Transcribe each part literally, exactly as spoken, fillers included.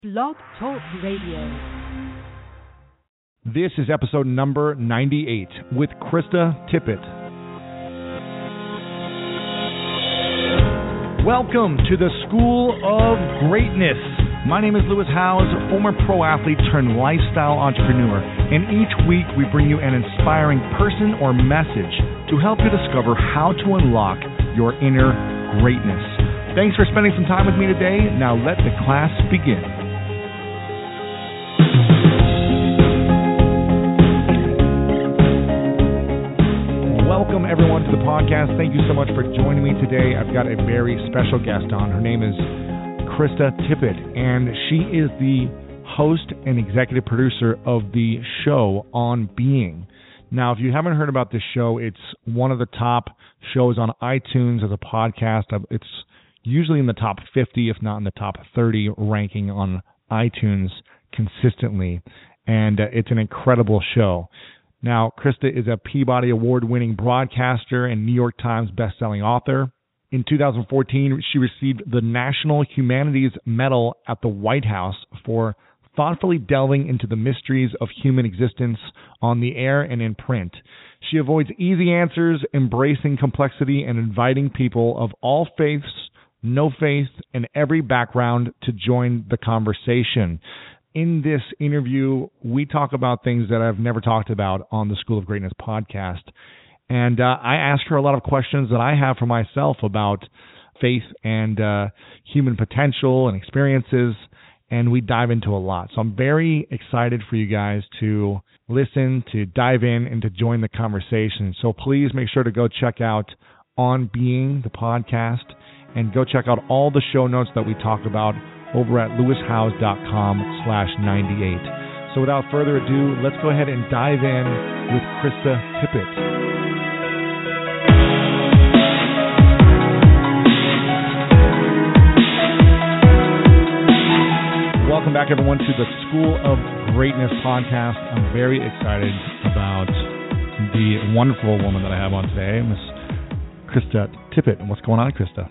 Blog Talk Radio. This is episode number ninety-eight with Krista Tippett. Welcome to the School of Greatness. My name is Lewis Howes, former pro athlete turned lifestyle entrepreneur, and each week we bring you an inspiring person or message to help you discover how to unlock your inner greatness. Thanks for spending some time with me today. Now let the class begin. Welcome, everyone, to the podcast. Thank you so much for joining me today. I've got a very special guest on. Her name is Krista Tippett, and she is the host and executive producer of the show On Being. Now, if you haven't heard about this show, it's one of the top shows on iTunes as a podcast. It's usually in the top fifty, if not in the top thirty ranking on iTunes consistently, and uh, it's an incredible show. Now, Krista is a Peabody Award-winning broadcaster and New York Times bestselling author. In two thousand fourteen, she received the National Humanities Medal at the White House for thoughtfully delving into the mysteries of human existence on the air and in print. She avoids easy answers, embracing complexity, and inviting people of all faiths, no faith, and every background to join the conversation. In this interview, we talk about things that I've never talked about on the School of Greatness podcast. And uh, I ask her a lot of questions that I have for myself about faith and uh, human potential and experiences, and we dive into a lot. So I'm very excited for you guys to listen, to dive in, and to join the conversation. So please make sure to go check out On Being, the podcast, and go check out all the show notes that we talk about over at lewishowes.com slash 98. So without further ado, let's go ahead and dive in with Krista Tippett. Welcome back, everyone, to the School of Greatness podcast. I'm very excited about the wonderful woman that I have on today, Miss Krista Tippett. And what's going on, Krista?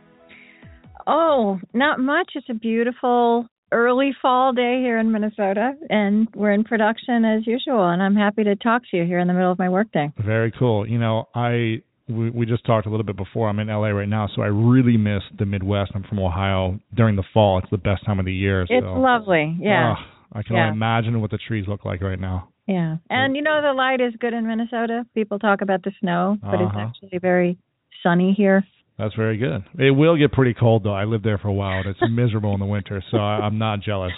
Oh, not much. It's a beautiful early fall day here in Minnesota, and we're in production as usual, and I'm happy to talk to you here in the middle of my workday. Very cool. You know, I we, we just talked a little bit before. I'm in L A right now, so I really miss the Midwest. I'm from Ohio. During the fall, it's the best time of the year. It's so. lovely, yeah. Uh, I can yeah. only imagine what the trees look like right now. Yeah, and you know, the light is good in Minnesota. People talk about the snow, but uh-huh. it's actually very sunny here. That's very good. It will get pretty cold, though. I lived there for a while. It's miserable in the winter, so I, I'm not jealous.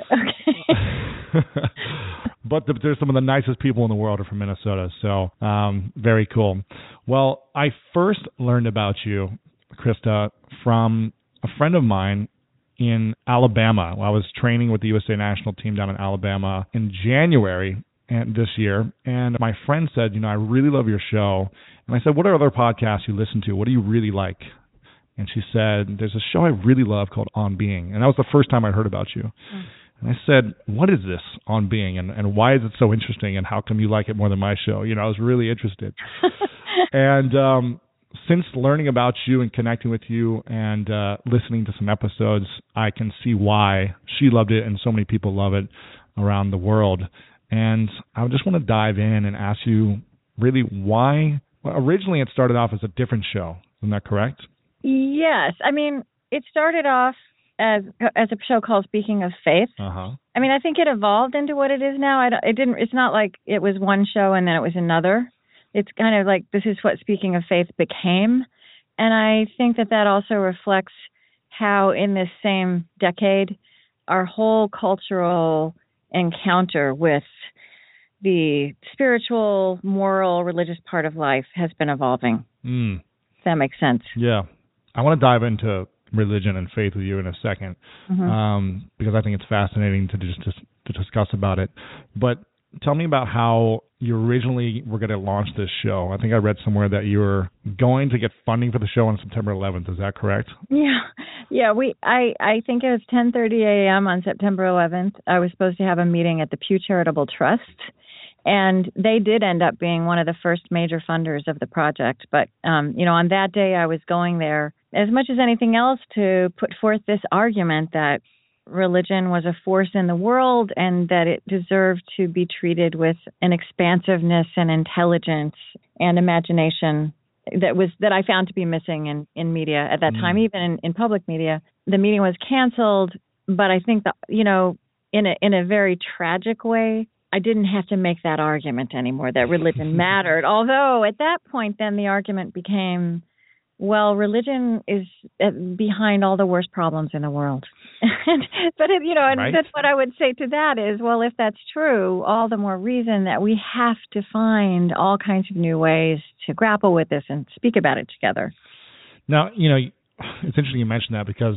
Okay. But the, there's some of the nicest people in the world are from Minnesota, so um, very cool. Well, I first learned about you, Krista, from a friend of mine in Alabama. I was training with the U S A national team down in Alabama in January and this year, and my friend said, you know, I really love your show. And I said, what are other podcasts you listen to? What do you really like? And she said, there's a show I really love called On Being. And that was the first time I heard about you. Mm. And I said, what is this On Being? And, and why is it so interesting? And how come you like it more than my show? You know, I was really interested. and um, since learning about you and connecting with you and uh, listening to some episodes, I can see why she loved it and so many people love it around the world. And I just want to dive in and ask you really why. Well, originally it started off as a different show. Isn't that correct? Yes. I mean, it started off as as a show called Speaking of Faith. Uh-huh. I mean, I think it evolved into what it is now. I don't, it didn't. It's not like it was one show and then it was another. It's kind of like this is what Speaking of Faith became. And I think that that also reflects how in this same decade, our whole cultural encounter with the spiritual, moral, religious part of life has been evolving. Mm. If that makes sense. Yeah. I want to dive into religion and faith with you in a second, mm-hmm. um, because I think it's fascinating to just to, to discuss about it. But tell me about how you originally were going to launch this show. I think I read somewhere that you were going to get funding for the show on September eleventh. Is that correct? Yeah. Yeah, we. I, I think it was ten thirty a.m. on September eleventh. I was supposed to have a meeting at the Pew Charitable Trust. And they did end up being one of the first major funders of the project. But, um, you know, on that day I was going there as much as anything else to put forth this argument that religion was a force in the world and that it deserved to be treated with an expansiveness and intelligence and imagination that was that I found to be missing in, in media at that mm. time, even in, in public media. The meeting was canceled, but I think that, you know, in a in a very tragic way, I didn't have to make that argument anymore, that religion mattered. Although at that point, then the argument became, well, religion is behind all the worst problems in the world. But, it, you know, and right. that's what I would say to that is, well, if that's true, all the more reason that we have to find all kinds of new ways to grapple with this and speak about it together. Now, you know, it's interesting you mentioned that because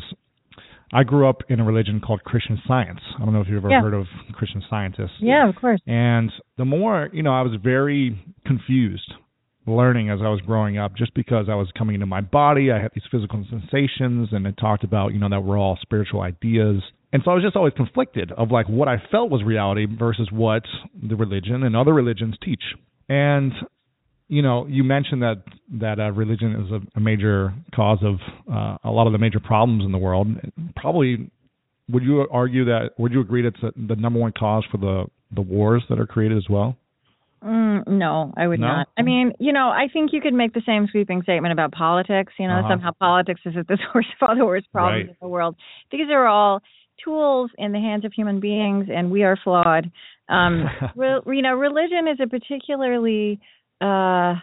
I grew up in a religion called Christian Science. I don't know if you've ever yeah. heard of Christian Scientists. Yeah, of course. And the more, you know, I was very confused learning as I was growing up, just because I was coming into my body, I had these physical sensations, and it talked about, you know, that we're all spiritual ideas. And so I was just always conflicted of like what I felt was reality versus what the religion and other religions teach. And, you know, you mentioned that that uh, religion is a, a major cause of uh, a lot of the major problems in the world. Probably, would you argue that, would you agree that's the number one cause for the, the wars that are created as well? Mm, no, I would no? not. I mean, you know, I think you could make the same sweeping statement about politics. You know, uh-huh. somehow politics is at the source of all the worst problems right. in the world. These are all tools in the hands of human beings, and we are flawed. Um, re- you know, religion is a particularly uh,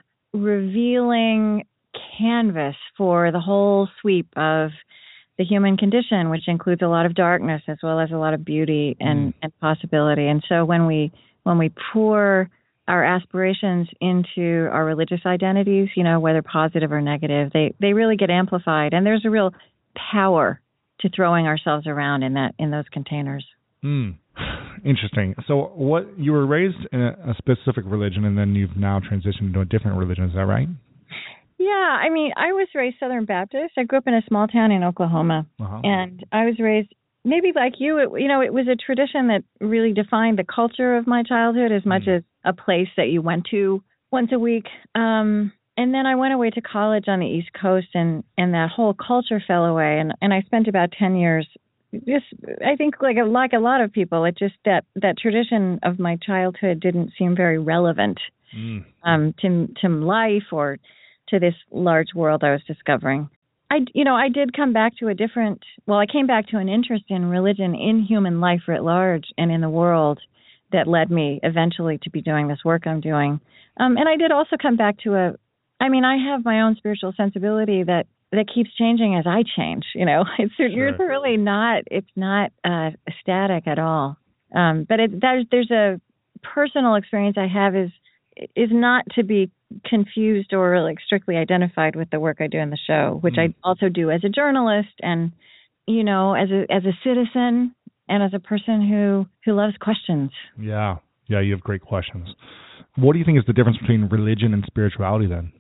revealing canvas for the whole sweep of the human condition, which includes a lot of darkness as well as a lot of beauty and, mm. and possibility. And so when we when we pour our aspirations into our religious identities, you know, whether positive or negative, they, they really get amplified. And there's a real power to throwing ourselves around in that in those containers. Mm. Interesting. So what you were raised in a, a specific religion, and then you've now transitioned into a different religion. Is that right? Yeah. I mean, I was raised Southern Baptist. I grew up in a small town in Oklahoma. Uh-huh. And I was raised, maybe like you, it, you know, it was a tradition that really defined the culture of my childhood as much mm. as a place that you went to once a week. Um, and then I went away to college on the East Coast, and, and that whole culture fell away. And, and I spent about ten years just, I think like a, like a lot of people, it just, that, that tradition of my childhood didn't seem very relevant mm. um, to, to life or to this large world I was discovering. I, you know, I did come back to a different, well, I came back to an interest in religion in human life writ large and in the world that led me eventually to be doing this work I'm doing. Um, and I did also come back to a, I mean, I have my own spiritual sensibility that, that keeps changing as I change, you know. It's, sure. It's really not, it's not uh, static at all. Um, but it, there's, there's a personal experience I have is, is not to be confused or like strictly identified with the work I do in the show, which mm. I also do as a journalist and, you know, as a as a citizen and as a person who, who loves questions. Yeah. Yeah, you have great questions. What do you think is the difference between religion and spirituality then?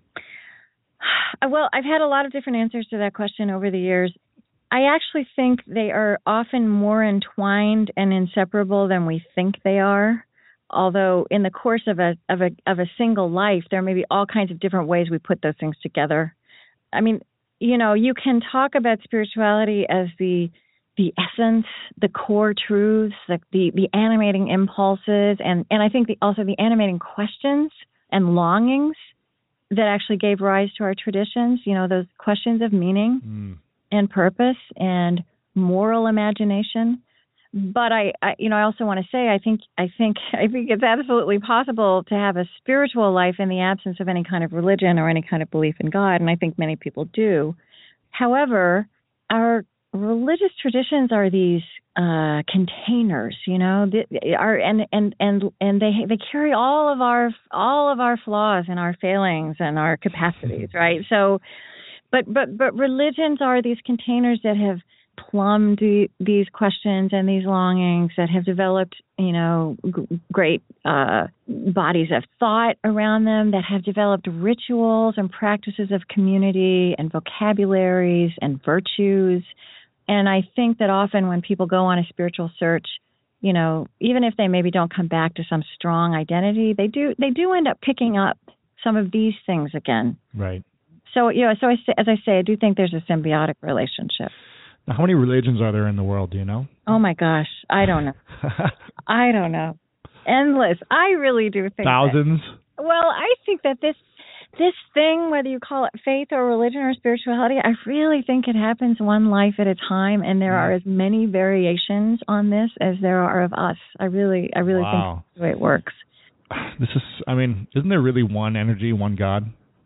Well, I've had a lot of different answers to that question over the years. I actually think they are often more entwined and inseparable than we think they are. Although in the course of a of a of a single life, there may be all kinds of different ways we put those things together. I mean, you know, you can talk about spirituality as the the essence, the core truths, like the, the animating impulses, and, and I think the, also the animating questions and longings that actually gave rise to our traditions. You know, those questions of meaning mm. and purpose and moral imagination. But I, I, you know, I also want to say, I think, I think, I think it's absolutely possible to have a spiritual life in the absence of any kind of religion or any kind of belief in God, and I think many people do. However, our religious traditions are these uh, containers, you know, they are, and and and and they they carry all of our all of our flaws and our failings and our capacities, right? So, but but but religions are these containers that have plumbed the, these questions and these longings, that have developed, you know, g- great uh, bodies of thought around them, that have developed rituals and practices of community and vocabularies and virtues. And I think that often when people go on a spiritual search, you know, even if they maybe don't come back to some strong identity, they do they do end up picking up some of these things again. Right. So, you know, so I say, as I say, I do think there's a symbiotic relationship. How many religions are there in the world, do you know? Oh, my gosh. I don't know. I don't know. Endless. I really do think Thousands? That, well, I think that this this thing, whether you call it faith or religion or spirituality, I really think it happens one life at a time, and there are as many variations on this as there are of us. I really, I really wow. think that's the way it works. This is, I mean, isn't there really one energy, one God?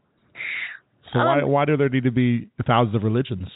So um, why why do there need to be thousands of religions?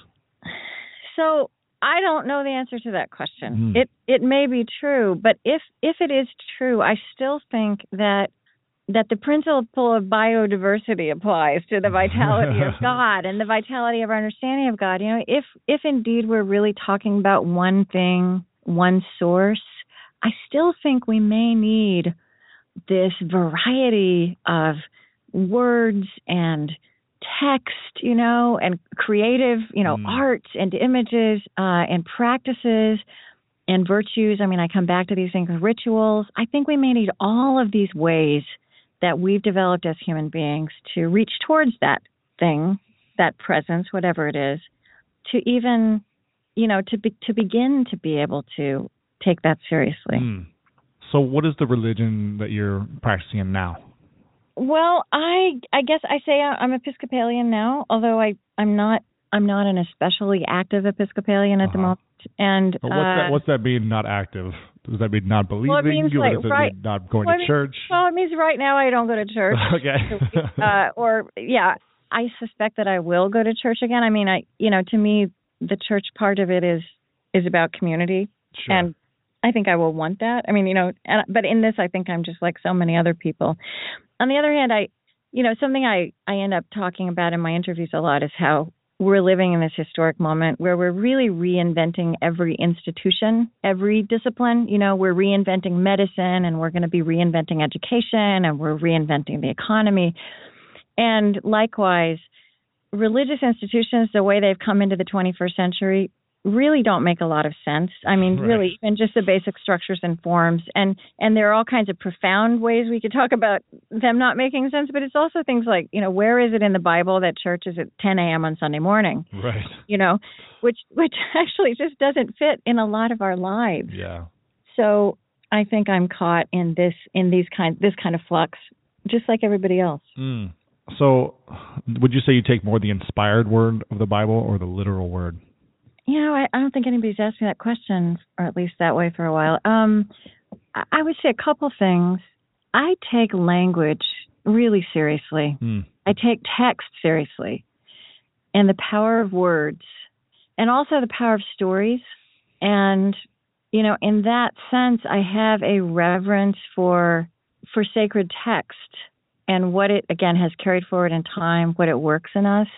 So I don't know the answer to that question. Mm. It it may be true, but if if it is true, I still think that that the principle of biodiversity applies to the vitality of God and the vitality of our understanding of God. You know, if if indeed we're really talking about one thing, one source, I still think we may need this variety of words and text, you know, and creative, you know, mm. art and images uh, and practices and virtues. I mean, I come back to these things, rituals. I think we may need all of these ways that we've developed as human beings to reach towards that thing, that presence, whatever it is, to even, you know, to be, to begin to be able to take that seriously. Mm. So what is the religion that you're practicing in now? Well, I I guess I say I'm Episcopalian now, although I, I'm not I'm not an especially active Episcopalian at uh-huh. the moment. And but what's, uh, that, what's that mean, not active? Does that mean not believing? Well, it means you, like, or does right, it mean not going well, to it means, church? Well, it means right now I don't go to church. Okay. uh, or, yeah, I suspect that I will go to church again. I mean, I you know, to me, the church part of it is is about community. Sure. And I think I will want that. I mean, you know, and, but in this, I think I'm just like so many other people. On the other hand, I, you know, something I, I end up talking about in my interviews a lot is how we're living in this historic moment where we're really reinventing every institution, every discipline. You know, we're reinventing medicine, and we're going to be reinventing education, and we're reinventing the economy. And likewise, religious institutions, the way they've come into the twenty-first century, really don't make a lot of sense. I mean, right. really, even just the basic structures and forms. And and there are all kinds of profound ways we could talk about them not making sense, but it's also things like, you know, where is it in the Bible that church is at ten a.m. on Sunday morning? Right. You know, which which actually just doesn't fit in a lot of our lives. Yeah. So I think I'm caught in this in these kind this kind of flux, just like everybody else. Mm. So would you say you take more the inspired word of the Bible or the literal word? You know, I, I don't think anybody's asked me that question, or at least that way for a while. Um, I, I would say a couple things. I take language really seriously. Mm. I take text seriously, and the power of words, and also the power of stories. And, you know, in that sense, I have a reverence for for sacred text and what it, again, has carried forward in time, what it works in us.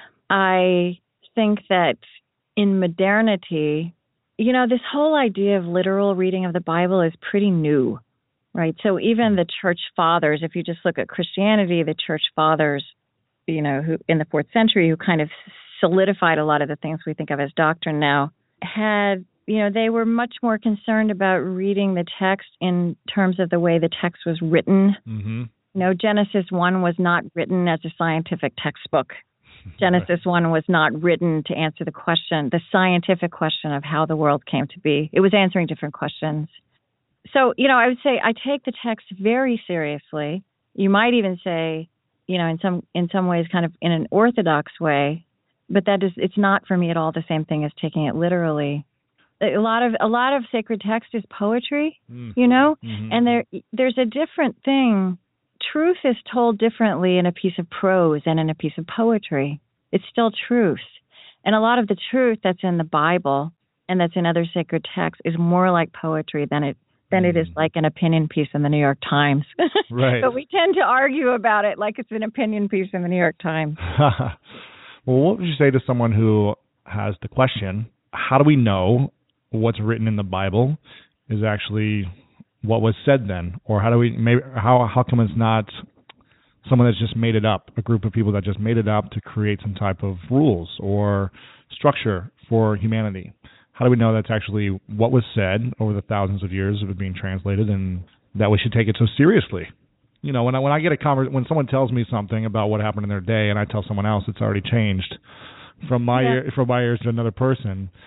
I think that in modernity, you know, this whole idea of literal reading of the Bible is pretty new, right? So even the church fathers, if you just look at Christianity, the church fathers, you know, who in the fourth century, who kind of solidified a lot of the things we think of as doctrine now, had, you know, they were much more concerned about reading the text in terms of the way the text was written. Mm-hmm. You know, Genesis one was not written as a scientific textbook. Genesis one was not written to answer the question, the scientific question of how the world came to be. It was answering different questions. So, you know, I would say I take the text very seriously. You might even say, you know, in some in some ways kind of in an orthodox way, but that is it's not for me at all the same thing as taking it literally. A lot of a lot of sacred text is poetry, mm. you know, mm-hmm. and there there's a different thing. Truth is told differently in a piece of prose and in a piece of poetry. It's still truth. And a lot of the truth that's in the Bible and that's in other sacred texts is more like poetry than it than mm. it is like an opinion piece in the New York Times. Right. But we tend to argue about it like it's an opinion piece in the New York Times. Well, what would you say to someone who has the question, how do we know what's written in the Bible is actually what was said then, or how do we maybe how how come it's not someone that's just made it up, a group of people that just made it up to create some type of rules or structure for humanity? How do we know that's actually what was said over the thousands of years of it being translated, and that we should take it so seriously? You know, when I when I get a conver- when someone tells me something about what happened in their day, and I tell someone else it's already changed from my yeah. ear, from my ears to another person,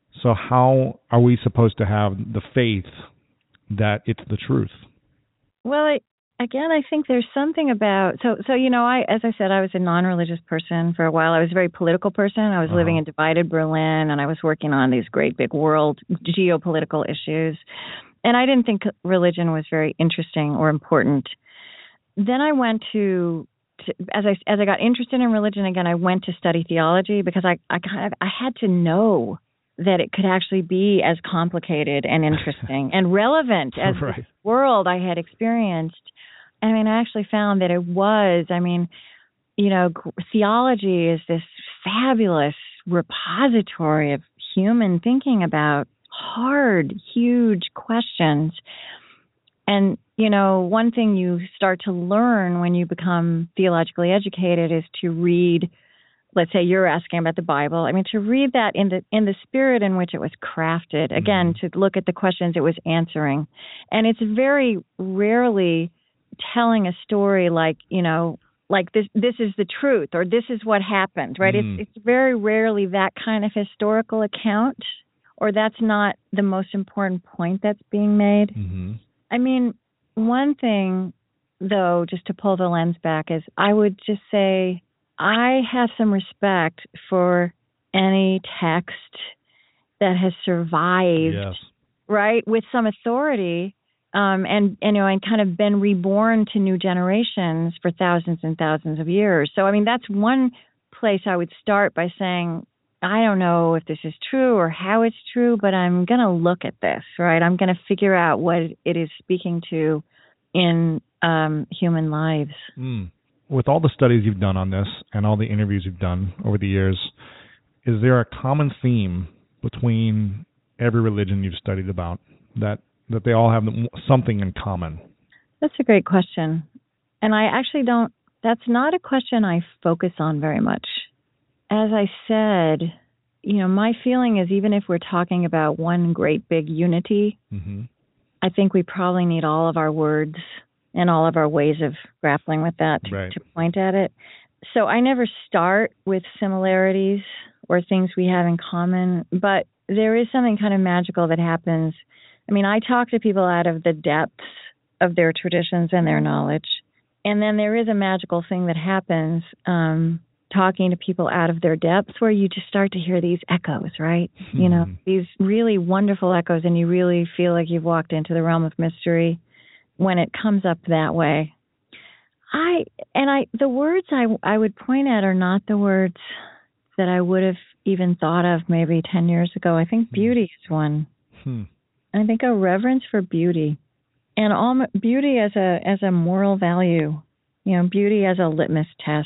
So how are we supposed to have the faith that it's the truth? Well, I, again, I think there's something about so so you know, I as I said, I was a non-religious person for a while. I was a very political person. I was uh-huh. living in divided Berlin, and I was working on these great big world geopolitical issues. And I didn't think religion was very interesting or important. Then I went to, to as I as I got interested in religion again, I went to study theology because I I kind of I had to know that it could actually be as complicated and interesting and relevant as right. the world I had experienced. I mean, I actually found that it was. I mean, you know, theology is this fabulous repository of human thinking about hard, huge questions. And, you know, one thing you start to learn when you become theologically educated is to read, let's say you're asking about the Bible. I mean, to read that in the in the spirit in which it was crafted. Again, mm-hmm. to look at the questions it was answering. And it's very rarely telling a story like, you know, like this this is the truth or this is what happened, right? Mm. It's it's very rarely that kind of historical account, or that's not the most important point that's being made. Mm-hmm. I mean, one thing, though, just to pull the lens back, is I would just say I have some respect for any text that has survived, yes. right, with some authority, um, and, and, you know, and kind of been reborn to new generations for thousands and thousands of years. So, I mean, that's one place I would start by saying, I don't know if this is true or how it's true, but I'm going to look at this, right? I'm going to figure out what it is speaking to in um, human lives. Mm. With all the studies you've done on this and all the interviews you've done over the years, is there a common theme between every religion you've studied about that, that they all have something in common? That's a great question. And I actually don't, that's not a question I focus on very much. As I said, you know, my feeling is even if we're talking about one great big unity, mm-hmm. I think we probably need all of our words and all of our ways of grappling with that to, right. to point at it. So I never start with similarities or things we have in common, but there is something kind of magical that happens. I mean, I talk to people out of the depths of their traditions and their knowledge. And then there is a magical thing that happens um, talking to people out of their depths where you just start to hear these echoes, right? Mm-hmm. You know, these really wonderful echoes, and you really feel like you've walked into the realm of mystery when it comes up that way. I and I the words I, I would point at are not the words that I would have even thought of maybe ten years ago. I think beauty is one. Hmm. I think a reverence for beauty, and all beauty as a as a moral value, you know, beauty as a litmus test.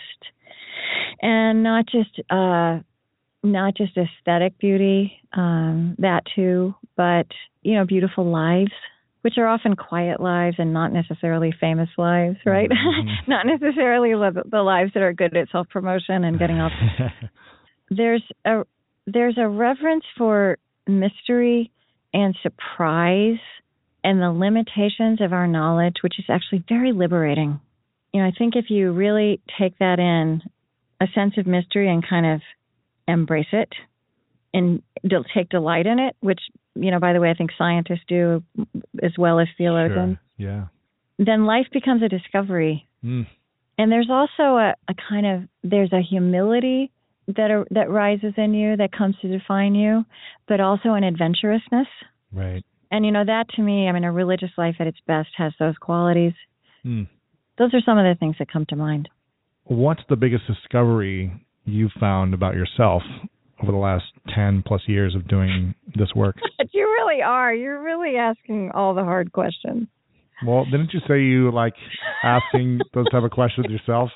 And not just uh, not just aesthetic beauty, um, that too, but, you know, beautiful lives, which are often quiet lives and not necessarily famous lives, right? Mm-hmm. Not necessarily the lives that are good at self-promotion and getting off. There's a there's a reverence for mystery and surprise and the limitations of our knowledge, which is actually very liberating. You know, I think if you really take that in, a sense of mystery, and kind of embrace it and take delight in it, which, you know, by the way, I think scientists do as well as theologians. Sure. Yeah. Then life becomes a discovery. Mm. And there's also a, a kind of, there's a humility that are, that rises in you that comes to define you, but also an adventurousness. Right. And, you know, that to me, I mean, a religious life at its best has those qualities. Mm. Those are some of the things that come to mind. What's the biggest discovery you found about yourself over the last ten plus years of doing this work? You really are. You're really asking all the hard questions. Well, didn't you say you like asking those type of questions yourself?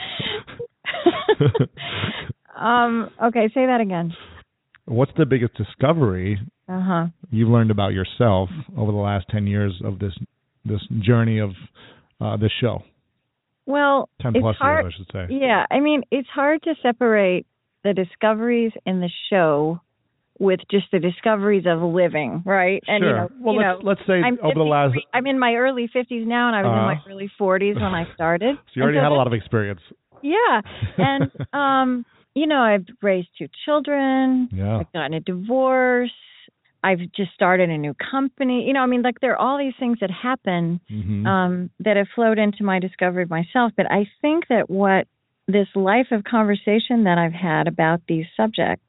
um. Okay, say that again. What's the biggest discovery uh-huh. you've learned about yourself over the last ten years of this this journey of uh, this show? Well, ten it's plus hard, years, I should say. Yeah, I mean, it's hard to separate the discoveries in the show with just the discoveries of living, right? Sure. And, you know, well, you let's, know, let's say I'm over the last... I'm in my early fifties now, and I was uh, in my early forties when I started. So you already so had a lot of experience. Yeah, and um, you know, I've raised two children. Yeah. I've gotten a divorce. I've just started a new company. You know, I mean, like there are all these things that happen Mm-hmm. um, that have flowed into my discovery of myself. But I think that what this life of conversation that I've had about these subjects,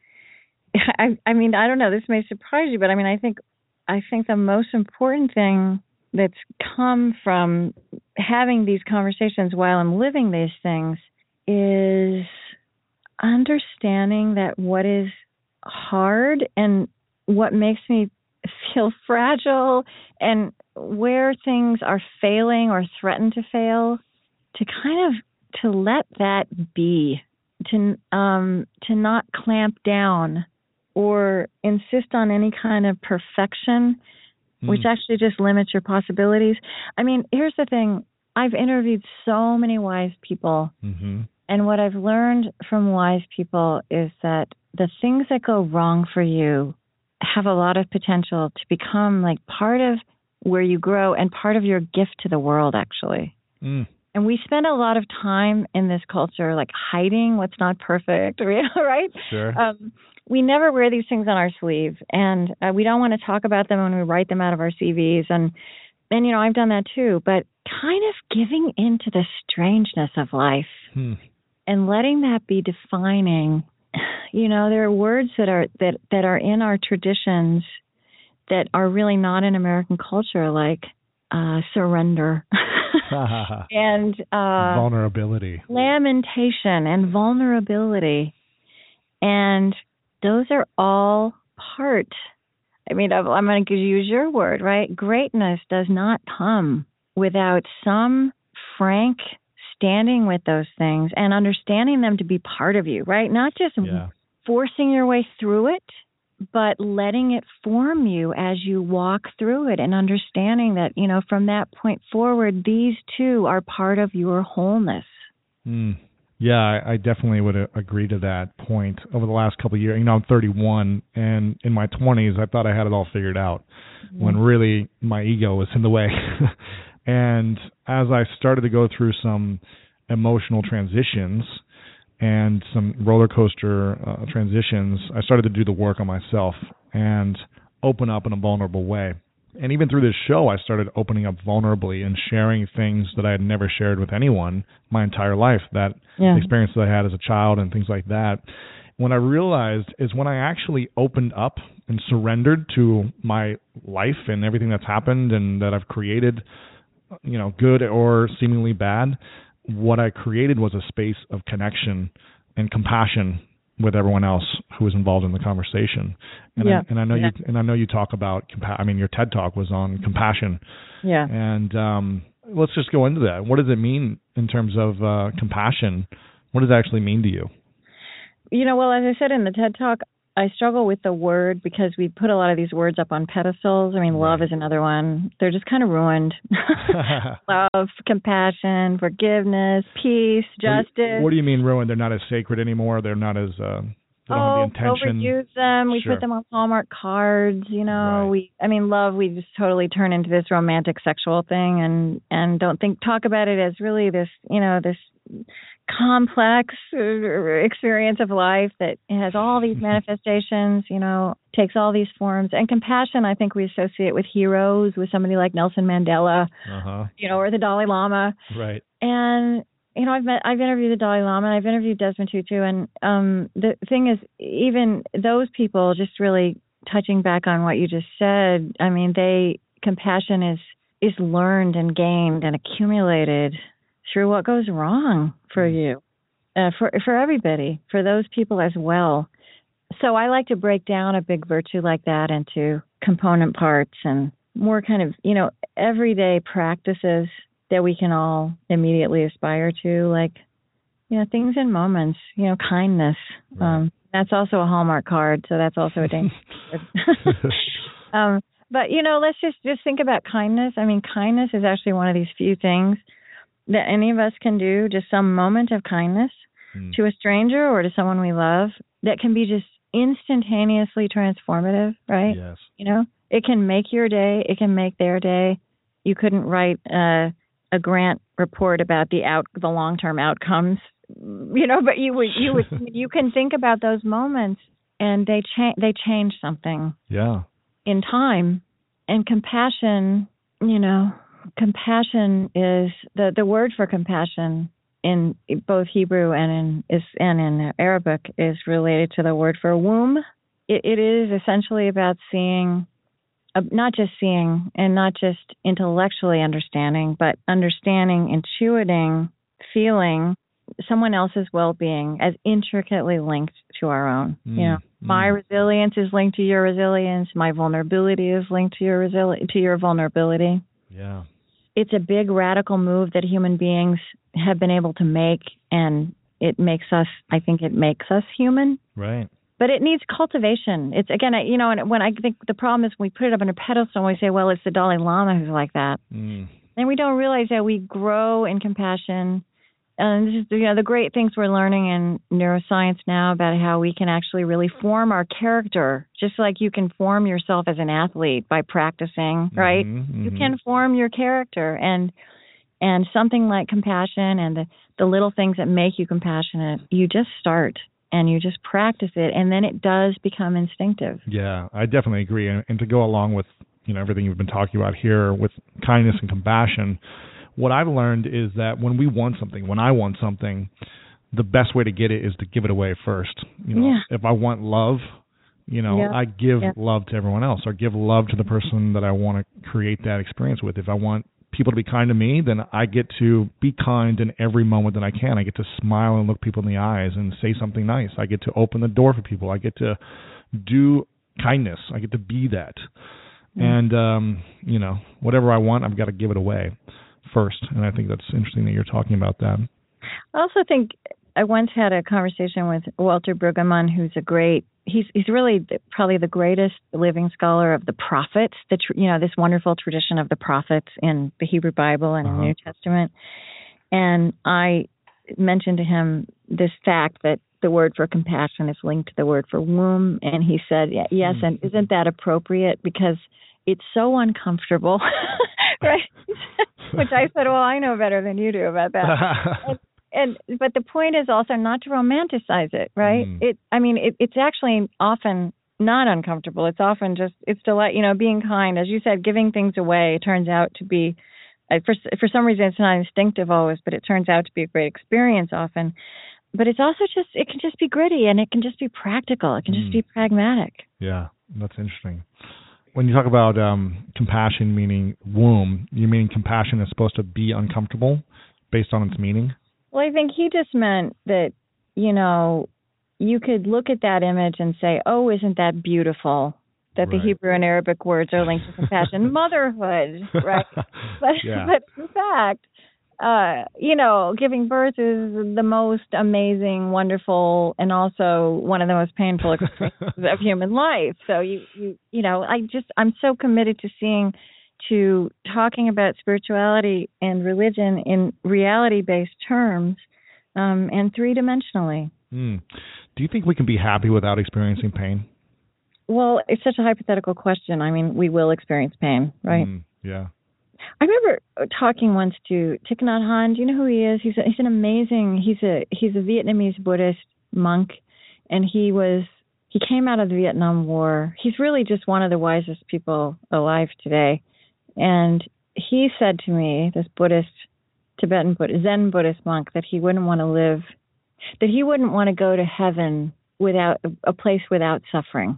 I, I mean, I don't know, this may surprise you, but I mean, I think, I think the most important thing that's come from having these conversations while I'm living these things is understanding that what is hard and what makes me feel fragile and where things are failing or threaten to fail, to kind of to let that be, to um, to not clamp down or insist on any kind of perfection, mm. which actually just limits your possibilities. I mean, here's the thing. I've interviewed so many wise people, mm-hmm. and what I've learned from wise people is that the things that go wrong for you have a lot of potential to become like part of where you grow and part of your gift to the world, actually. Mm. And we spend a lot of time in this culture like hiding what's not perfect, right? Sure. Um, we never wear these things on our sleeve, and uh, we don't want to talk about them when we write them out of our C Vs. And, and, you know, I've done that too, but kind of giving into the strangeness of life hmm. and letting that be defining. You know, there are words that are that, that are in our traditions that are really not in American culture, like uh, surrender and uh, vulnerability, lamentation and vulnerability. And those are all part. I mean, I'm going to use your word, right? Greatness does not come without some frank standing with those things and understanding them to be part of you, right? Not just yeah. forcing your way through it, but letting it form you as you walk through it and understanding that, you know, from that point forward, these two are part of your wholeness. Mm. Yeah, I, I definitely would agree to that point. Over the last couple of years, you know, I'm thirty-one, and in my twenties, I thought I had it all figured out, mm-hmm. when really my ego was in the way. And as I started to go through some emotional transitions and some roller coaster uh, transitions, I started to do the work on myself and open up in a vulnerable way. And even through this show, I started opening up vulnerably and sharing things that I had never shared with anyone my entire life, that yeah. experience that I had as a child and things like that. What I realized is when I actually opened up and surrendered to my life and everything that's happened and that I've created, you know, good or seemingly bad, what I created was a space of connection and compassion with everyone else who was involved in the conversation. And yeah. I, and I know yeah. you and I know you talk about compa- I mean your TED Talk was on compassion. Yeah. And um, let's just go into that. What does it mean in terms of uh, compassion? What does it actually mean to you? You know, well, as I said in the TED Talk, I struggle with the word because we put a lot of these words up on pedestals. I mean, right. love is another one. They're just kind of ruined. Love, compassion, forgiveness, peace, justice. What do, you, what do you mean ruined? They're not as sacred anymore. They're not as uh, they don't oh, have the intention. Overuse them. We sure. put them on Hallmark cards. You know, right. we. I mean, love. We just totally turn into this romantic, sexual thing, and and don't think talk about it as really this. You know, this complex experience of life that has all these manifestations, you know, takes all these forms. And compassion, I think we associate with heroes, with somebody like Nelson Mandela, uh-huh. you know, or the Dalai Lama. Right. And, you know, I've met, I've interviewed the Dalai Lama, and I've interviewed Desmond Tutu. And um, the thing is, even those people, just really touching back on what you just said, I mean, they, compassion is, is learned and gained and accumulated through what goes wrong for you, uh, for for everybody, for those people as well. So I like to break down a big virtue like that into component parts and more kind of, you know, everyday practices that we can all immediately aspire to, like, you know, things and moments, you know, kindness. Right. Um, that's also a Hallmark card, so that's also a dangerous word. um, but, you know, let's just, just think about kindness. I mean, kindness is actually one of these few things that any of us can do, just some moment of kindness mm. to a stranger or to someone we love that can be just instantaneously transformative, right? Yes. You know, it can make your day. It can make their day. You couldn't write uh, a grant report about the out the long-term outcomes you know, but you would, you would, you can think about those moments, and they change, they change something. Yeah. In time. And compassion, you know, compassion is the, the word for compassion in both Hebrew and in is and in Arabic is related to the word for womb. It, it is essentially about seeing, uh, not just seeing and not just intellectually understanding, but understanding, intuiting, feeling someone else's well-being as intricately linked to our own. Mm, you know, mm. my resilience is linked to your resilience. My vulnerability is linked to your resili- to your vulnerability. Yeah. It's a big radical move that human beings have been able to make, and it makes us, I think it makes us human. Right. But it needs cultivation. It's, again, I, you know, and when I think the problem is we put it up on a pedestal and we say, well, it's the Dalai Lama who's like that. Mm. And we don't realize that we grow in compassion. And this is, you know, the great things we're learning in neuroscience now about how we can actually really form our character, just like you can form yourself as an athlete by practicing, right? Mm-hmm, mm-hmm. You can form your character, and and something like compassion and the, the little things that make you compassionate, you just start and you just practice it, and then it does become instinctive. Yeah, I definitely agree. And, and to go along with, you know, everything you've been talking about here with kindness and compassion, what I've learned is that when we want something, when I want something, the best way to get it is to give it away first. You know, yeah. if I want love, you know, yeah. I give yeah. love to everyone else, or give love to the person that I want to create that experience with. If I want people to be kind to me, then I get to be kind in every moment that I can. I get to smile and look people in the eyes and say something nice. I get to open the door for people. I get to do kindness. I get to be that. Mm. And, um, you know, whatever I want, I've got to give it away first, and I think that's interesting that you're talking about that. I also think I once had a conversation with Walter Brueggemann, who's a great, he's he's really probably the greatest living scholar of the prophets, the you know, this wonderful tradition of the prophets in the Hebrew Bible and uh-huh. in the New Testament. And I mentioned to him this fact that the word for compassion is linked to the word for womb, and he said, yeah, yes, mm-hmm. and isn't that appropriate? Because it's so uncomfortable, right? Which I said, well, I know better than you do about that. and, and but the point is also not to romanticize it, right? Mm. It, I mean, it, it's actually often not uncomfortable. It's often just, it's delight, you know, being kind, as you said, giving things away turns out to be, uh, for for some reason, it's not instinctive always, but it turns out to be a great experience often. But it's also just, it can just be gritty, and it can just be practical. It can mm. just be pragmatic. Yeah, that's interesting. When you talk about um, compassion meaning womb, you mean compassion is supposed to be uncomfortable based on its meaning? Well, I think he just meant that, you know, you could look at that image and say, oh, isn't that beautiful? That right. the Hebrew and Arabic words are linked to compassion. Motherhood, right? But, yeah. but in fact, uh, you know, giving birth is the most amazing, wonderful, and also one of the most painful experiences of human life. So you, you, you know, I just, I'm so committed to seeing, to talking about spirituality and religion in reality-based terms, um, and three-dimensionally. Mm. Do you think we can be happy without experiencing pain? Well, it's such a hypothetical question. I mean, we will experience pain, right? Mm, yeah. I remember talking once to Thich Nhat Hanh. Do you know who he is? He's a, he's an amazing. He's a he's a Vietnamese Buddhist monk, and he was he came out of the Vietnam War. He's really just one of the wisest people alive today. And he said to me, this Buddhist, Tibetan Buddhist, Zen Buddhist monk, that he wouldn't want to live, that he wouldn't want to go to heaven without a place without suffering.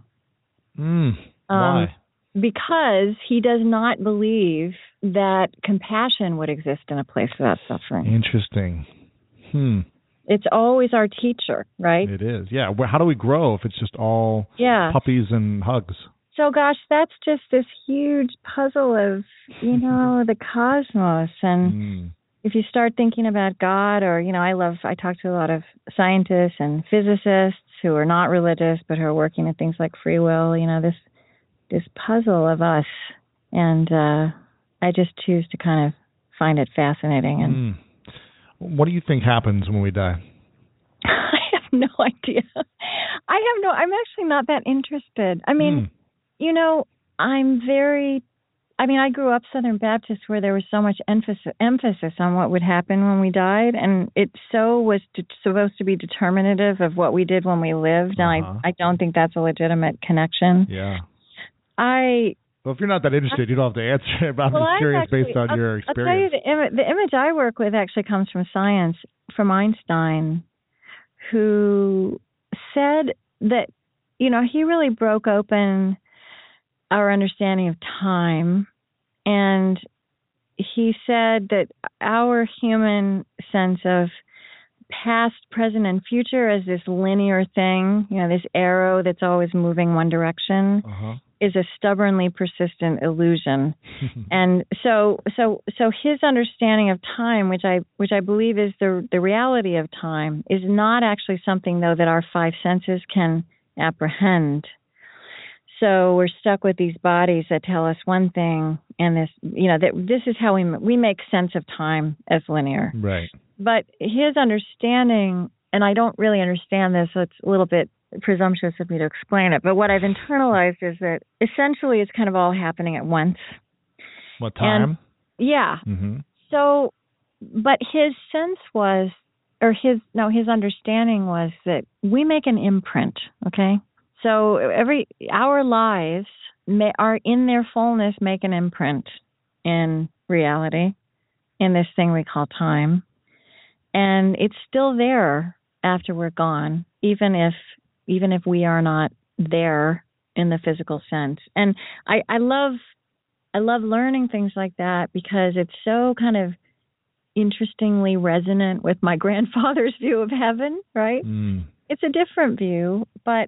Mm, why? Um, because he does not believe that compassion would exist in a place without suffering. Interesting. Hmm. It's always our teacher, right? It is, yeah. Well, how do we grow if it's just all yeah. puppies and hugs? So, gosh, that's just this huge puzzle of, you know, the cosmos. And mm. if you start thinking about God, or, you know, I love, I talk to a lot of scientists and physicists who are not religious, but who are working at things like free will, you know, this this puzzle of us. And uh, I just choose to kind of find it fascinating. And mm. What do you think happens when we die? I have no idea. I have no, I'm actually not that interested. I mean, mm. you know, I'm very I mean, I grew up Southern Baptist where there was so much emphasis emphasis on what would happen when we died, and it so was de- supposed to be determinative of what we did when we lived, and Uh-huh. I I don't think that's a legitimate connection. Yeah. I Well, if you're not that interested, you don't have to answer it, but I'm well, just I'm curious actually, based on I'll, your I'll tell you, experience. the, Im- the image I work with actually comes from science, from Einstein, who said that, you know, he really broke open our understanding of time, and he said that our human sense of past, present, and future as this linear thing, you know, this arrow that's always moving one direction, Uh-huh. is a stubbornly persistent illusion. And so so so his understanding of time, which I which I believe is the the reality of time, is not actually something though that our five senses can apprehend. So we're stuck with these bodies that tell us one thing, and this, you know, that this is how we we make sense of time as linear. Right. But his understanding, and I don't really understand this, so it's a little bit presumptuous of me to explain it, but what I've internalized is that essentially it's kind of all happening at once. What time? And, yeah. Mm-hmm. So, but his sense was, or his, no, his understanding was that we make an imprint, okay? So every, our lives may, are in their fullness make an imprint in reality, in this thing we call time. And it's still there after we're gone, even if even if we are not there in the physical sense. And I, I love I love learning things like that because it's so kind of interestingly resonant with my grandfather's view of heaven, right? Mm. It's a different view, but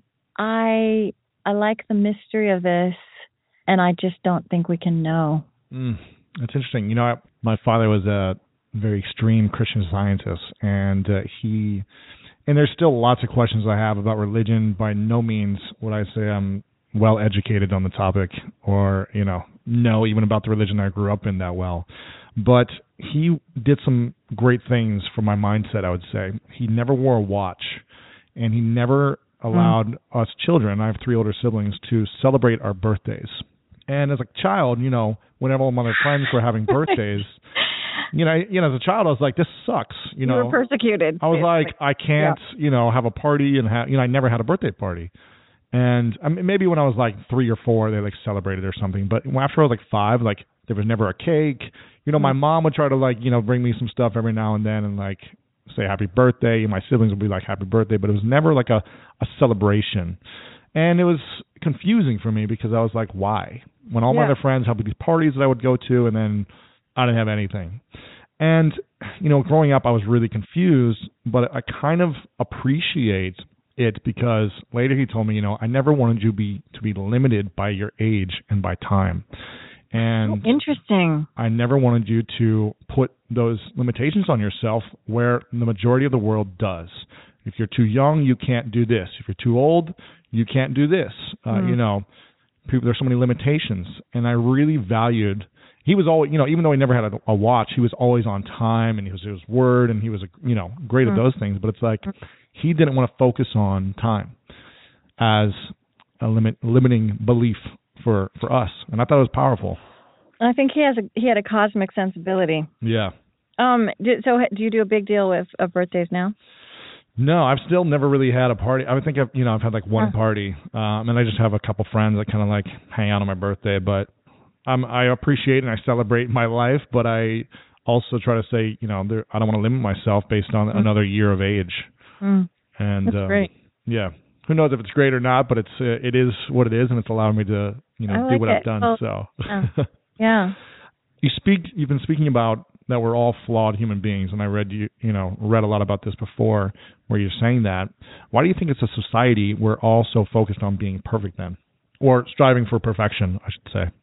I I like the mystery of this, and I just don't think we can know. Mm. That's interesting. You know, I, my father was a very extreme Christian Scientist, and uh, he, and there's still lots of questions I have about religion. By no means would I say I'm well educated on the topic, or, you know, know even about the religion I grew up in that well. But he did some great things for my mindset, I would say. He never wore a watch, and he never allowed mm. us children, I have three older siblings, to celebrate our birthdays. And as a child, you know, whenever all my other friends were having birthdays, you know, you know, as a child, I was like, this sucks. You know, you were persecuted. I was like, I can't, yeah. you know, have a party and have, you know, I never had a birthday party. And I mean, maybe when I was like three or four, they like celebrated or something. But after I was like five, like there was never a cake. You know, mm-hmm. my mom would try to like, you know, bring me some stuff every now and then and like say happy birthday. And my siblings would be like happy birthday, but it was never like a, a celebration. And it was confusing for me because I was like, why? When all yeah. my other friends had these parties that I would go to, and then I didn't have anything. And, you know, growing up, I was really confused, but I kind of appreciate it because later he told me, you know, I never wanted you to be, to be limited by your age and by time. And oh, interesting. I never wanted you to put those limitations on yourself where the majority of the world does. If you're too young, you can't do this. If you're too old, you can't do this. Uh, mm. You know, people, there's so many limitations. And I really valued, he was always, you know, even though he never had a, a watch, he was always on time, and he was his word, and he was, a, you know, great mm. at those things. But it's like he didn't want to focus on time as a limit, limiting belief for, for us. And I thought it was powerful. I think he has a, he had a cosmic sensibility. Yeah. Um. Did, so do you do a big deal with of birthdays now? No, I've still never really had a party. I would think I've, you know, I've had like one huh. party, um, and I just have a couple friends that kind of like hang out on my birthday. But um, I appreciate and I celebrate my life, but I also try to say, you know, there, I don't want to limit myself based on mm. another year of age. Mm. And That's uh, great. Yeah, who knows if it's great or not, but it's uh, it is what it is, and it's allowing me to, you know, like do what it. I've done. Well, so yeah. yeah. You speak. You've been speaking about that we're all flawed human beings, and I read you, you know, read a lot about this before, where you're saying that. Why do you think it's a society we're all so focused on being perfect then, or striving for perfection, I should say?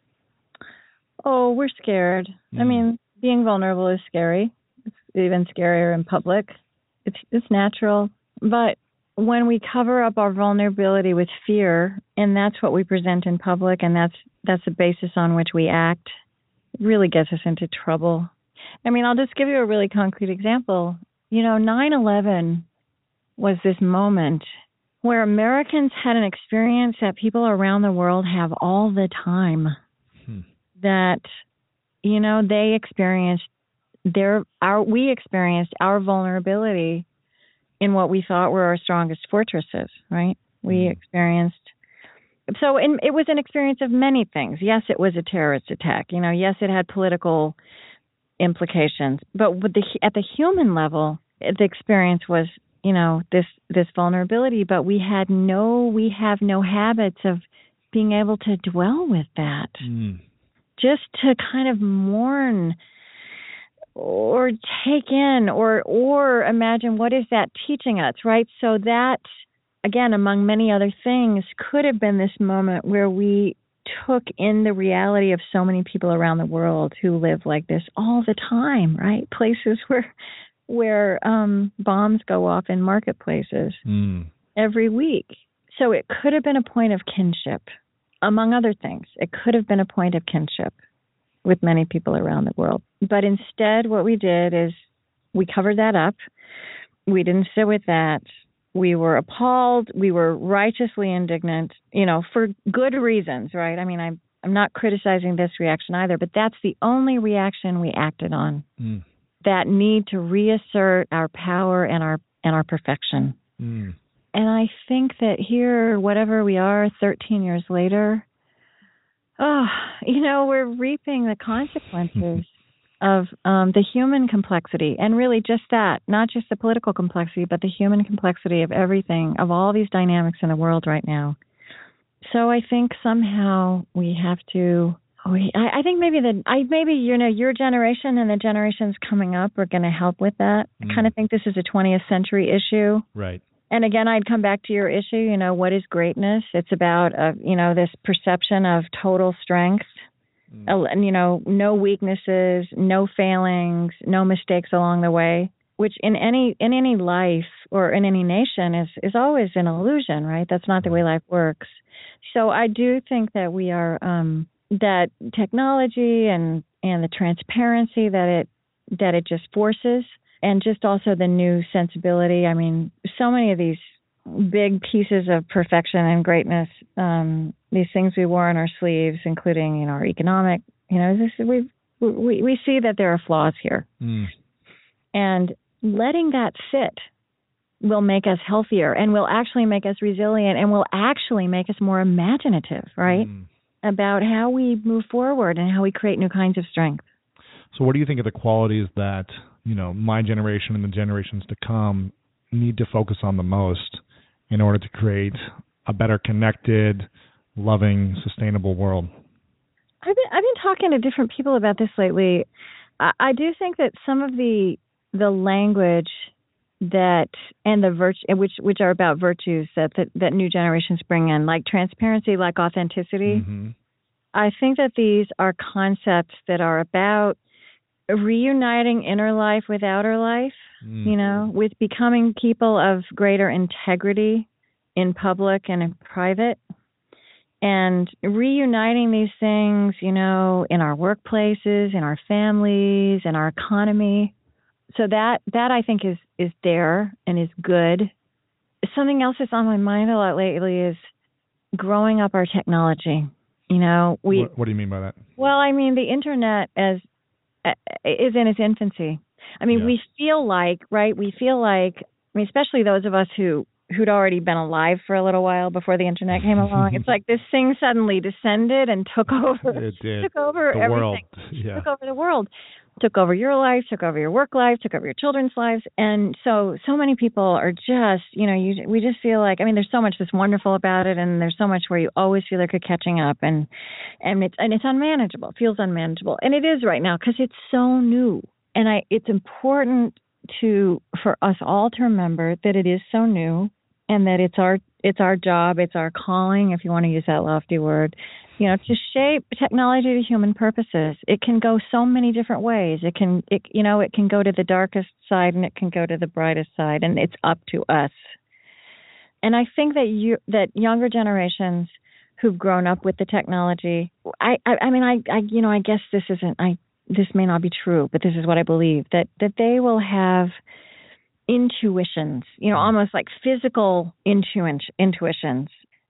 Oh, we're scared. Mm. I mean, being vulnerable is scary. It's even scarier in public. It's it's natural, but when we cover up our vulnerability with fear, and that's what we present in public, and that's that's the basis on which we act, it really gets us into trouble. I mean, I'll just give you a really concrete example. You know, nine eleven was this moment where Americans had an experience that people around the world have all the time. Hmm. that, you know, they experienced their, our, we experienced our vulnerability in what we thought were our strongest fortresses, right? We mm. experienced, so in, it was an experience of many things. Yes, it was a terrorist attack. You know, yes, it had political implications, but with the, at the human level, the experience was, you know, this, this vulnerability, but we had no, we have no habits of being able to dwell with that. Mm. Just to kind of mourn or take in or, or imagine what is that teaching us, right? So that, again, among many other things, could have been this moment where we took in the reality of so many people around the world who live like this all the time, right? Places where where um, bombs go off in marketplaces mm. every week. So it could have been a point of kinship, among other things. It could have been a point of kinship with many people around the world. But instead, what we did is we covered that up. We didn't sit with that. We were appalled. We were righteously indignant, you know, for good reasons, right? I mean, I'm, I'm not criticizing this reaction either, but that's the only reaction we acted on. Mm. That need to reassert our power and our and our perfection. Mm. And I think that here, whatever we are, thirteen years later, oh, you know, we're reaping the consequences of um, the human complexity, and really just that, not just the political complexity, but the human complexity of everything, of all these dynamics in the world right now. So I think somehow we have to, we, I, I think maybe the, I maybe, you know, your generation and the generations coming up are going to help with that. Mm. I kind of think this is a twentieth century issue. Right. And again, I'd come back to your issue, you know, what is greatness? It's about, uh, you know, this perception of total strength. And, you know, no weaknesses, no failings, no mistakes along the way, which in any in any life or in any nation is, is always an illusion, right? That's not the way life works. So I do think that we are, um, that technology and, and the transparency that it that it just forces, and just also the new sensibility. I mean, so many of these big pieces of perfection and greatness, um, these things we wore on our sleeves, including, you know, our economic, you know, this, we we we see that there are flaws here. Mm. And letting that sit will make us healthier and will actually make us resilient and will actually make us more imaginative, right? Mm. About how we move forward and how we create new kinds of strength. So what do you think are the qualities that, you know, my generation and the generations to come need to focus on the most in order to create a better connected, loving, sustainable world? I've been, I've been talking to different people about this lately. I, I do think that some of the the language that and the virtue, which which are about virtues that, that that new generations bring in, like transparency, like authenticity. Mm-hmm. I think that these are concepts that are about reuniting inner life with outer life, mm. you know, with becoming people of greater integrity in public and in private, and reuniting these things, you know, in our workplaces, in our families, in our economy. So that, that I think is, is there and is good. Something else that's on my mind a lot lately is growing up our technology. You know, we. What, what do you mean by that? Well, I mean, the internet as is in its infancy. I mean, yeah. we feel like, right, we feel like, I mean, especially those of us who, who'd already been alive for a little while before the internet came along, it's like this thing suddenly descended and took over. It did. Took over the everything. World. Yeah. Took over the world. Took over your life, took over your work life, took over your children's lives. And so, so many people are just, you know, you, we just feel like, I mean, there's so much that's wonderful about it, and there's so much where you always feel like you're catching up, and, and it's, and it's unmanageable. It feels unmanageable. And it is right now because it's so new. And I, it's important to, for us all to remember that it is so new, and that it's our, it's our job, it's our calling, if you want to use that lofty word, you know, to shape technology to human purposes. It can go so many different ways. It can, it, you know, it can go to the darkest side and it can go to the brightest side, and it's up to us. And I think that you, that younger generations who've grown up with the technology, I, I, I mean, I, I, you know, I guess this isn't, I, this may not be true, but this is what I believe, that, that they will have intuitions, you know, almost like physical intu- intuitions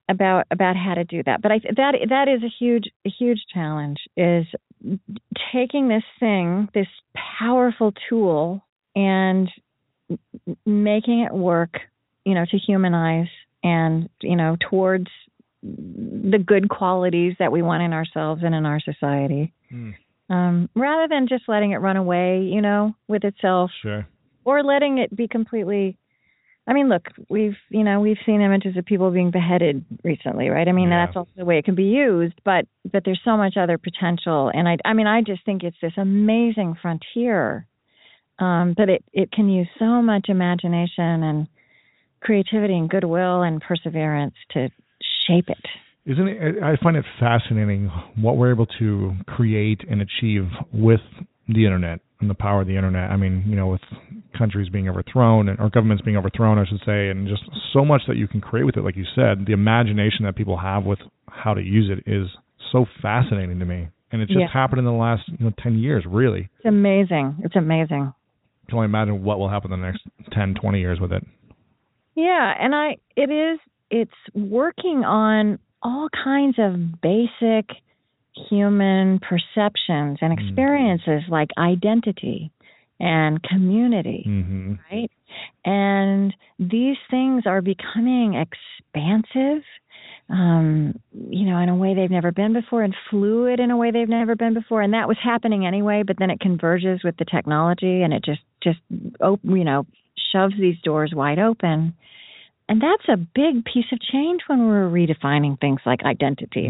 about about how to do that. But I that that is a huge a huge challenge, is taking this thing, this powerful tool, and making it work, you know, to humanize and, you know, towards the good qualities that we want in ourselves and in our society. Mm. Um, rather than just letting it run away, you know, with itself. Sure. Or letting it be completely, I mean, look, we've, you know, we've seen images of people being beheaded recently, right? I mean, yeah. That's also the way it can be used, but, but there's so much other potential. And I, I mean, I just think it's this amazing frontier, um, that it, it can use so much imagination and creativity and goodwill and perseverance to shape it. Isn't it? I find it fascinating what we're able to create and achieve with the internet and the power of the internet. I mean, you know, with countries being overthrown and or governments being overthrown, I should say, and just so much that you can create with it. Like you said, the imagination that people have with how to use it is so fascinating to me. And it just yeah. happened in the last you know, ten years, really. It's amazing. It's amazing. I can only imagine what will happen in the next ten, twenty years with it. Yeah, and I it is it's working on all kinds of basic human perceptions and experiences mm-hmm. like identity and community, mm-hmm. right? And these things are becoming expansive, um, you know, in a way they've never been before, and fluid in a way they've never been before. And that was happening anyway, but then it converges with the technology, and it just, just you know, shoves these doors wide open. And that's a big piece of change when we're redefining things like identity.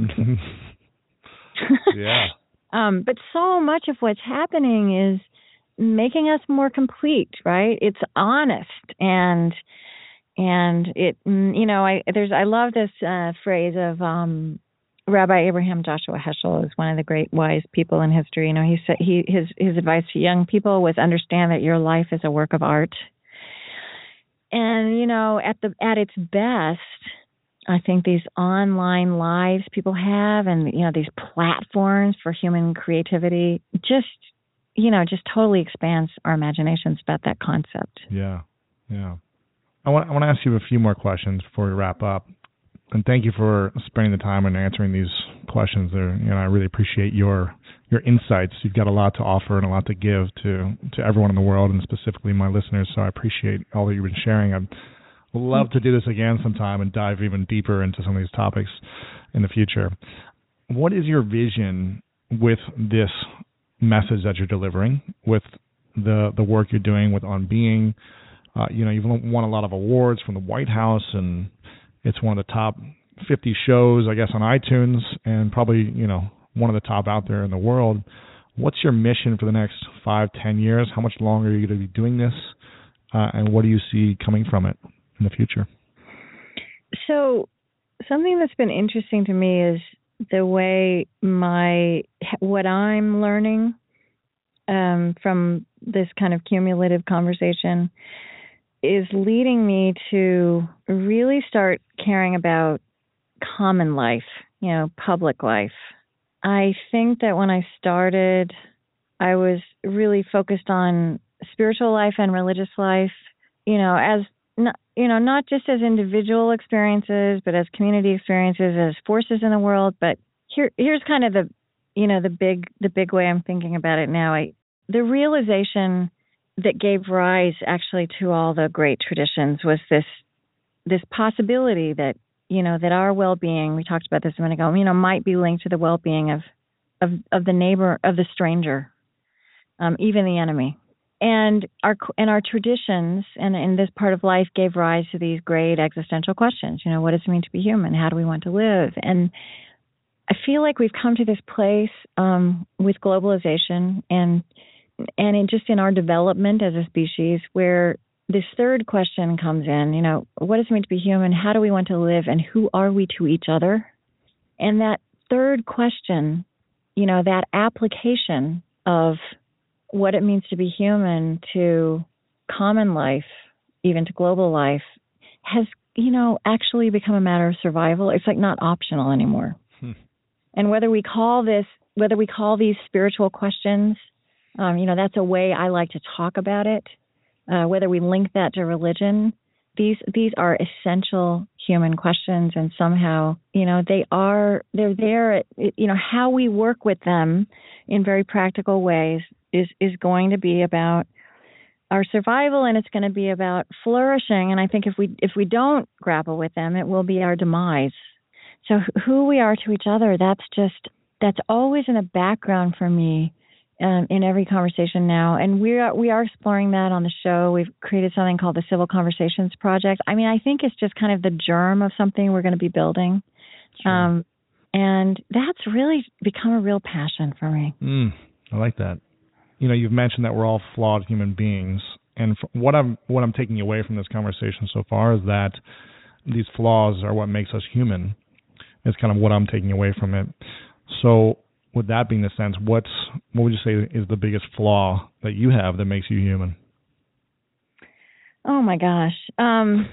yeah. Um, but so much of what's happening is making us more complete, right? It's honest, and and it, you know, I there's I love this uh, phrase of um, Rabbi Abraham Joshua Heschel, is one of the great wise people in history. You know, he said he his his advice to young people was understand that your life is a work of art. And, you know, at the at its best, I think these online lives people have, and, you know, these platforms for human creativity just, you know, just totally expands our imaginations about that concept. Yeah, yeah. I want I want to ask you a few more questions before we wrap up. And thank you for spending the time and answering these questions. They're, you know, I really appreciate your your insights. You've got a lot to offer and a lot to give to, to everyone in the world, and specifically my listeners. So I appreciate all that you've been sharing. I'd love to do this again sometime and dive even deeper into some of these topics in the future. What is your vision with this message that you're delivering, with the the work you're doing with On Being? Uh, you know, you've won a lot of awards from the White House, and it's one of the top fifty shows, I guess, on iTunes, and probably, you know, one of the top out there in the world. What's your mission for the next five, ten years? How much longer are you going to be doing this? Uh, and what do you see coming from it in the future? So something that's been interesting to me is the way my, what I'm learning um, from this kind of cumulative conversation is leading me to really start caring about common life, you know, public life. I think that when I started, I was really focused on spiritual life and religious life, you know, as not, you know, not just as individual experiences, but as community experiences, as forces in the world. But here, here's kind of the, you know, the big, the big way I'm thinking about it now. I, the realization that gave rise actually to all the great traditions was this, this possibility that, you know, that our well-being, we talked about this a minute ago, you know, might be linked to the well-being of, of, of the neighbor, of the stranger, um, even the enemy. And our and our traditions and in this part of life gave rise to these great existential questions. You know, what does it mean to be human? How do we want to live? And I feel like we've come to this place um, with globalization and and in just in our development as a species where this third question comes in, you know, what does it mean to be human? How do we want to live? And who are we to each other? And that third question, you know, that application of what it means to be human to common life, even to global life, has, you know, actually become a matter of survival. It's like not optional anymore. Hmm. And whether we call this, whether we call these spiritual questions, um, you know, that's a way I like to talk about it. Uh, whether we link that to religion, these these are essential human questions, and somehow, you know, they are, they're there, you know, how we work with them in very practical ways is, is going to be about our survival, and it's going to be about flourishing. And I think if we, if we don't grapple with them, it will be our demise. So who we are to each other, that's just, that's always in the background for me um, in every conversation now. And we are, we are exploring that on the show. We've created something called the Civil Conversations Project. I mean, I think it's just kind of the germ of something we're going to be building. Sure. Um, and that's really become a real passion for me. Mm, I like that. You know, you've mentioned that we're all flawed human beings. And what I'm, what I'm taking away from this conversation so far is that these flaws are what makes us human. It's kind of what I'm taking away from it. So with that being the sense, what's what would you say is the biggest flaw that you have that makes you human? Oh my gosh. Um,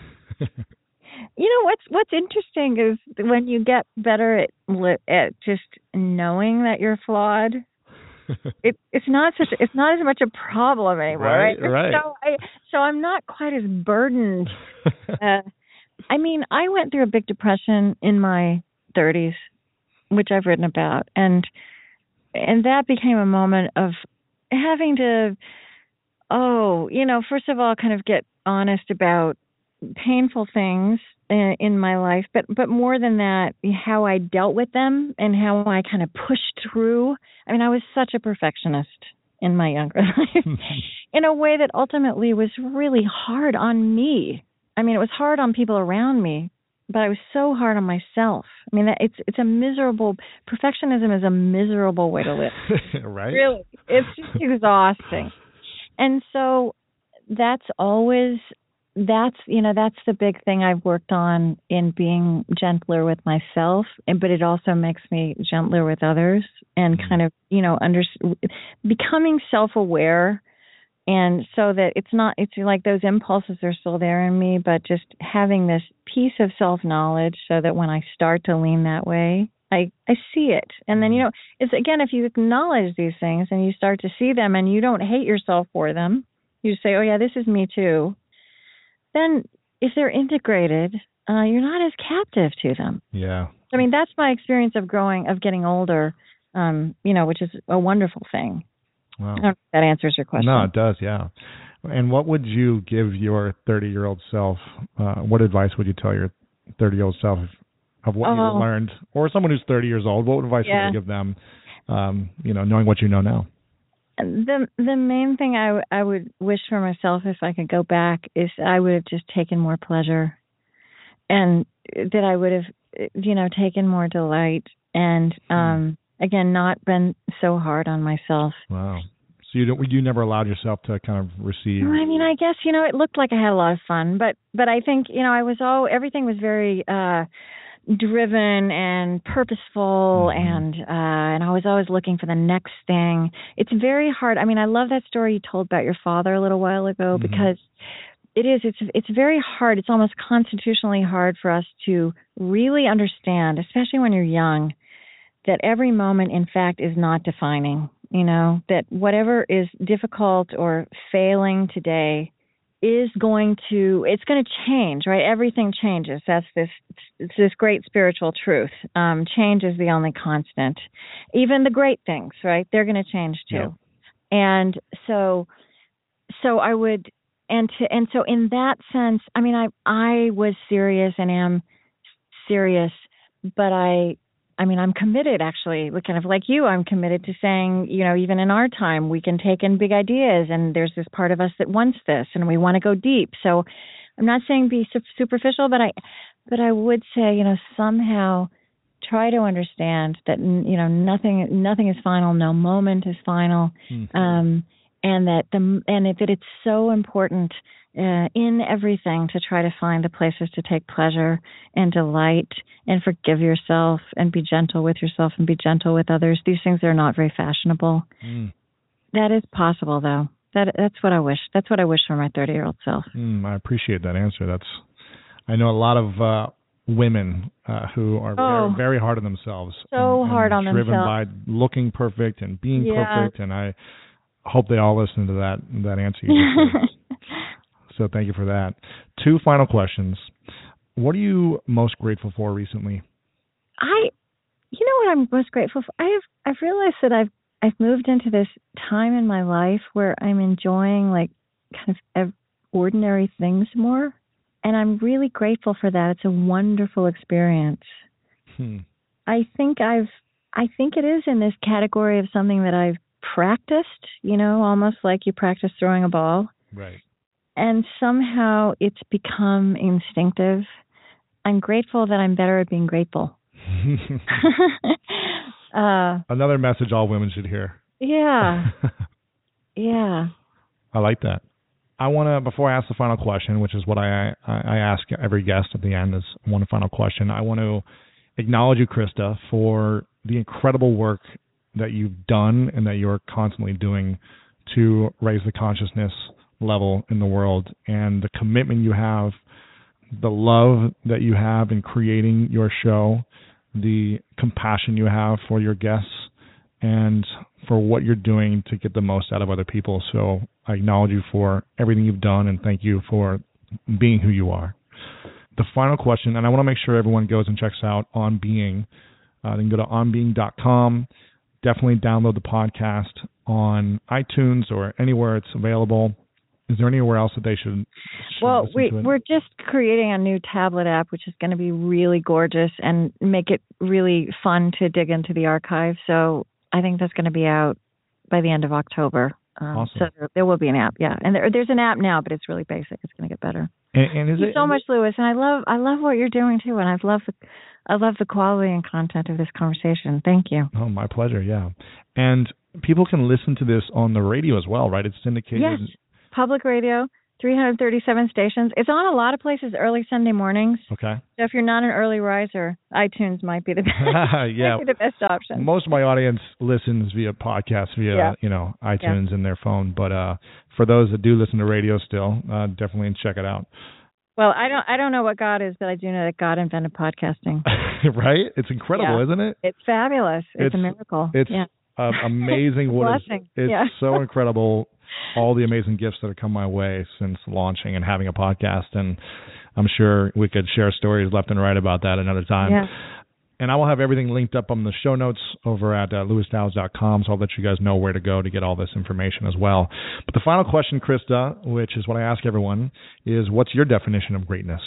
you know what's what's interesting is when you get better at at just knowing that you're flawed. it, it's not such it's not as much a problem anymore, right? Right. right. So I so I'm not quite as burdened. uh, I mean, I went through a big depression in my thirties, which I've written about, and and that became a moment of having to, oh, you know, first of all, kind of get honest about painful things in, in my life, but but more than that, how I dealt with them and how I kind of pushed through. I mean, I was such a perfectionist in my younger life in a way that ultimately was really hard on me. I mean, it was hard on people around me, but I was so hard on myself. I mean, it's it's a miserable, perfectionism is a miserable way to live. Right? Really. It's just exhausting. And so that's always, that's, you know, that's the big thing I've worked on in being gentler with myself, and but it also makes me gentler with others and mm-hmm. kind of, you know, under, becoming self-aware. And so that it's not, it's like those impulses are still there in me, but just having this piece of self-knowledge so that when I start to lean that way, I, I see it. And then, you know, it's again, if you acknowledge these things and you start to see them and you don't hate yourself for them, you say, oh yeah, this is me too. Then if they're integrated, uh, you're not as captive to them. Yeah. I mean, that's my experience of growing, of getting older, um, you know, which is a wonderful thing. Wow. I don't know if that answers your question. No, it does, yeah. And what would you give your thirty-year-old self? Uh, what advice would you tell your thirty-year-old self of what oh. you learned? Or someone who's thirty years old, what advice yeah. would you give them, um, you know, knowing what you know now? The the main thing I, w- I would wish for myself if I could go back is I would have just taken more pleasure, and that I would have, you know, taken more delight, and um, again, not been so hard on myself. Wow. So you don't, you never allowed yourself to kind of receive. I mean, I guess, you know, it looked like I had a lot of fun, but but I think, you know, I was all everything was very uh, driven and purposeful, mm-hmm. and uh, and I was always looking for the next thing. It's very hard. I mean, I love that story you told about your father a little while ago, mm-hmm. because it is. It's it's very hard. It's almost constitutionally hard for us to really understand, especially when you're young, that every moment, in fact, is not defining. You know, that whatever is difficult or failing today is going to, it's going to change, right? Everything changes. That's this, it's this great spiritual truth. Um, change is the only constant. Even the great things, right? They're going to change too. Yeah. And so, so I would, and to, and so in that sense, I mean, I, I was serious and am serious, but I, I mean, I'm committed, actually, kind of like you, I'm committed to saying, you know, even in our time, we can take in big ideas, and there's this part of us that wants this, and we want to go deep. So I'm not saying be superficial, but I, but I would say, you know, somehow try to understand that, you know, nothing, nothing is final, no moment is final, mm-hmm. um, and that the, and that it's so important Uh, in everything to try to find the places to take pleasure and delight and forgive yourself and be gentle with yourself and be gentle with others. These things are not very fashionable. Mm. That is possible, though. That that's what I wish. That's what I wish for my thirty-year-old self. Mm, I appreciate that answer. That's. I know a lot of uh, women uh, who are oh, very, very hard on themselves. So and, hard and on driven themselves. Driven by looking perfect and being yeah. perfect, and I hope they all listen to that that answer you just said. So thank you for that. Two final questions. what are you most grateful for recently? I, you know what I'm most grateful for? I have, I've realized that I've, I've moved into this time in my life where I'm enjoying like kind of ordinary things more. And I'm really grateful for that. It's a wonderful experience. Hmm. I think I've, I think it is in this category of something that I've practiced, you know, almost like you practice throwing a ball. Right. And somehow it's become instinctive. I'm grateful that I'm better at being grateful. uh, Another message all women should hear. Yeah. Yeah. I like that. I want to, before I ask the final question, which is what I, I I ask every guest at the end, is one final question. I want to acknowledge you, Krista, for the incredible work that you've done and that you're constantly doing to raise the consciousness level in the world, and the commitment you have, the love that you have in creating your show, the compassion you have for your guests, and for what you're doing to get the most out of other people. So I acknowledge you for everything you've done, and thank you for being who you are. The final question, and I want to make sure everyone goes and checks out On Being. Uh, they can go to on being dot com. Definitely download the podcast on iTunes or anywhere it's available. Is there anywhere else that they should, should well, listen we, to it? We're just creating a new tablet app, which is going to be really gorgeous and make it really fun to dig into the archive. So I think that's going to be out by the end of October. Um, awesome. So there, there will be an app, yeah. And there, there's an app now, but it's really basic. It's going to get better. And, and is Thank it you so much, Louis. And I love, I love what you're doing too. And I love the, I love the quality and content of this conversation. Thank you. Oh, my pleasure. Yeah, and people can listen to this on the radio as well, right? It's syndicated. Yes, public radio, three hundred thirty-seven stations. It's on a lot of places early Sunday mornings. Okay. So if you're not an early riser, iTunes might be the best. Yeah, might be the best option. Most of my audience listens via podcast, via yeah. you know iTunes yeah. in their phone. But uh, for those that do listen to radio still, uh, definitely check it out. Well, I don't I don't know what God is, but I do know that God invented podcasting. Right? It's incredible, yeah. isn't it? It's fabulous. It's, it's a miracle. It's yeah. uh, amazing. What is, it's yeah. so incredible. All the amazing gifts that have come my way since launching and having a podcast, and I'm sure we could share stories left and right about that another time. Yeah. And I will have everything linked up on the show notes over at uh, louis dowse dot com, so I'll let you guys know where to go to get all this information as well. But the final question, Krista, which is what I ask everyone, is what's your definition of greatness?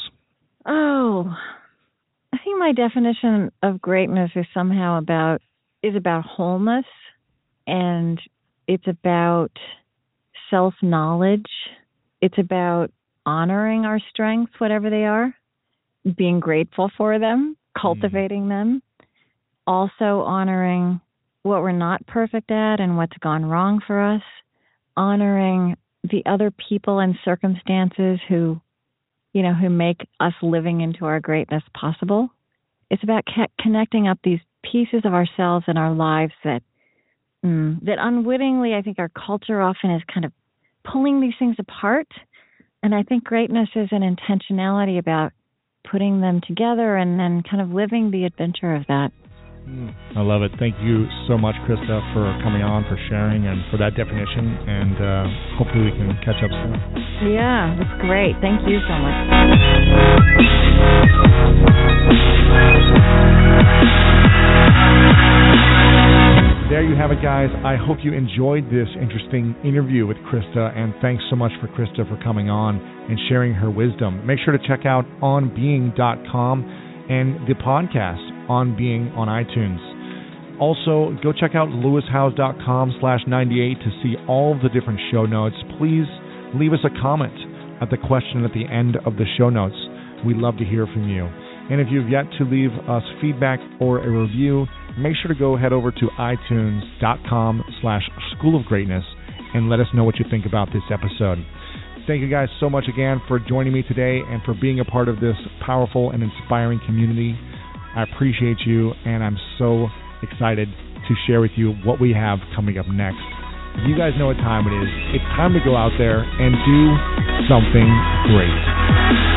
Oh, I think my definition of greatness is somehow about, is about wholeness, and it's about self-knowledge. It's about honoring our strengths, whatever they are, being grateful for them, cultivating mm. them, also honoring what we're not perfect at and what's gone wrong for us, honoring the other people and circumstances who, you know, who make us living into our greatness possible. It's about ca- connecting up these pieces of ourselves and our lives that mm, that unwittingly, I think our culture often is kind of pulling these things apart. And I think greatness is an intentionality about putting them together and then kind of living the adventure of that. Mm, I love it. Thank you so much, Krista, for coming on, for sharing, and for that definition. And uh, hopefully we can catch up soon. Yeah, that's great. Thank you so much. There you have it, guys. I hope you enjoyed this interesting interview with Krista, and thanks so much for Krista for coming on and sharing her wisdom. Make sure to check out on being dot com and the podcast On Being on iTunes. Also, go check out louis howes dot com slash ninety-eight to see all of the different show notes. Please leave us a comment at the question at the end of the show notes. We'd love to hear from you. And if you've yet to leave us feedback or a review, make sure to go head over to itunes dot com slash school of greatness and let us know what you think about this episode. Thank you guys so much again for joining me today and for being a part of this powerful and inspiring community. I appreciate you, and I'm so excited to share with you what we have coming up next. You guys know what time it is. It's time to go out there and do something great.